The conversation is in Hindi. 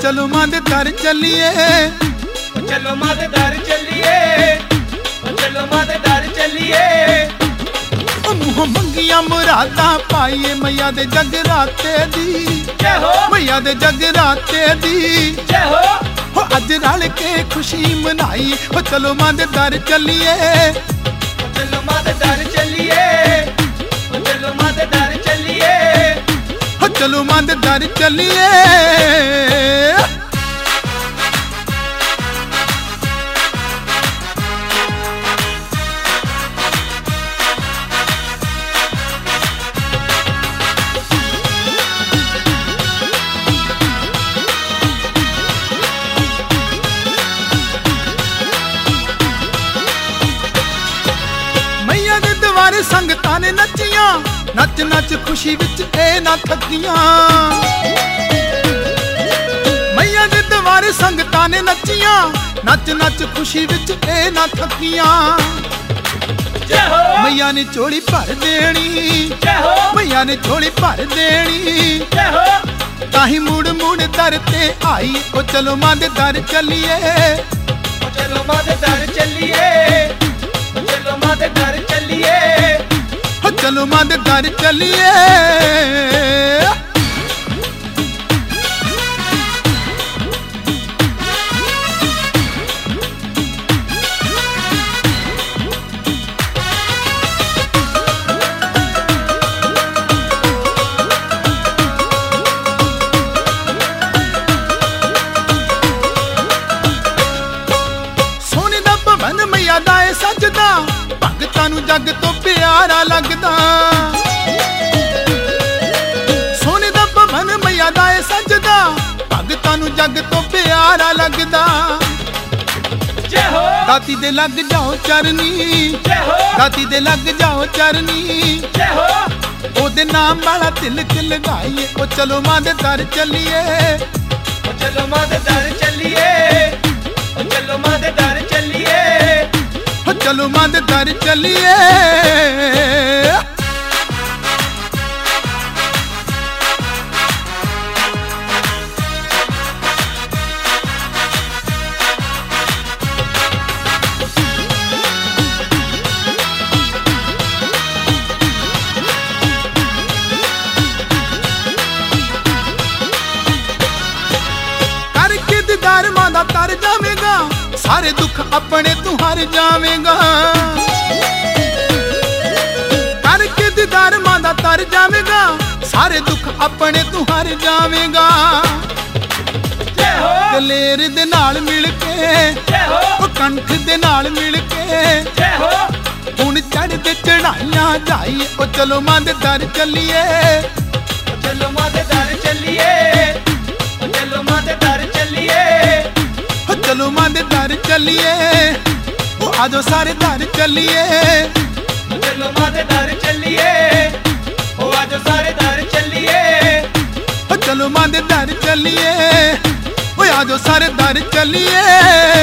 चलो मां दे दर चलिए, चलो मां दे दर चलिए, चलो मां दे दर चलिए। मुँह मंगिया मुरादा पाइए मैया दे जगराते दी, जय हो मैया दे जगराते दी। जय हो अज रल के खुशी मनाई, चलो मां दे दर चलिए, चलो मां दे दर चलिए, चलो मां दे दर चलिए। चलो मां दे दर चलिए। मैया दे दवारे संगतां ने नचियां, नच नच खुशी विच ए ना थकियां। मैया दे दवारे संगतां ने नचियां, नच नच खुशी विच ए ना थकियां। जय हो मैया ने झोली भर देनी, जय हो मैया ने झोली भर देनी। जय हो ताही मुड़ मुड़ दर ते आई, ओ चलो मां दे दर चलिए, चलो मां दे दर चलिए, चलो मां दे दर चलिए। चलो मां दे दर चलिए। सोने दा भवन मैया दा ए सजदा, भगतां नू जग तो प्यारा लगदा। सोने दा भवन मैया दा ए सजदा, भगतां नू जग तो प्यारा लगदा। जय हो दाती दे लग जाओ चरनी, जय हो दाती दे लग जाओ चरनी। जय हो ओदे नाम वाला तिलक लगाइए, ओ चलो मां दे दर चलिए, चलो मां दे दर चलिए, चलो मां दे दर चलिए। चलो मां दे दर चलिए। करके दीदार मां दा तर जावेगा, सारे दुख अपने तू हार जावेगा। करके दीदार मां दा तर जावेगा, सारे दुख अपने तू हार जावेगा। जय हो दलेर दे नाल मिल के, जय हो ओ कंठ दे नाल मिल के। जय हो हुण चढ़दे चढ़ाइयां जाइए, ओ चलो मां दे दर चलिए, चलो मां दे दर चलिए, चलो मां दे दर चलिए। चलो मां दे दर चलिए। ओ आजो सारे दर चलिए, चलो मां दे दर चलिए, ओ आज सारे दर चलिए। चलो मां दे दर चलिए। ओ आजो सारे दर चलिए।